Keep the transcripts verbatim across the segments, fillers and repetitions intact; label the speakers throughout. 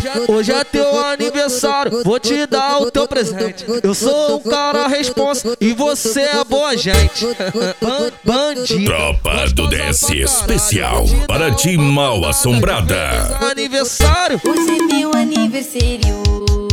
Speaker 1: hoje é teu aniversário, vou te dar o teu presente. Eu sou um cara responsa e você é boa gente. Bandido.
Speaker 2: Tropa do D S especial para ti mal assombrada.
Speaker 1: Aniversário.
Speaker 3: Hoje é meu aniversário.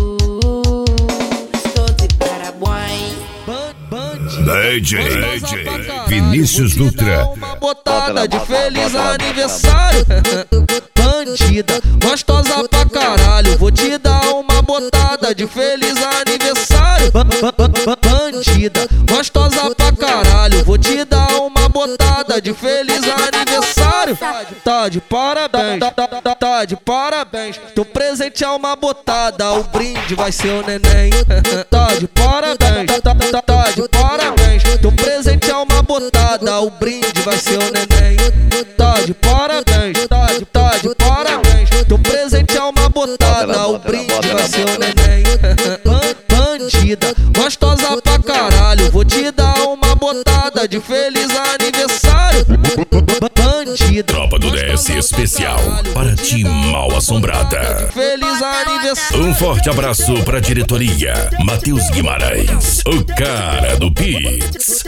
Speaker 3: Estou de parabéns.
Speaker 2: D J Vinícius Dutra.
Speaker 1: Uma botada de feliz aniversário. Bandida, gostosa pra caralho, vou te dar uma botada de feliz aniversário. Bandida, gostosa pra caralho, vou te dar uma botada de feliz aniversário. Tá de parabéns, tá, tá, tá de parabéns. Teu presente é uma botada, o brinde vai ser o neném. Tá de parabéns, tá, tá, tá de parabéns. Teu presente é uma botada, o brinde vai ser o neném. Tá de parabéns, tá de, tá de parabéns. Teu presente é uma botada, o brinde vai ser o neném. Bandida, gostosa pra caralho, vou te dar uma botada de feliz aniversário. Bandida,
Speaker 2: Tropa do D S especial para ti mal assombrada.
Speaker 1: Feliz aniversário.
Speaker 2: Um forte abraço pra diretoria Matheus Guimarães, o cara do Pix.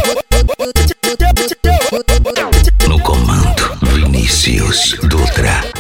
Speaker 4: No comando, Vinícius Dutra.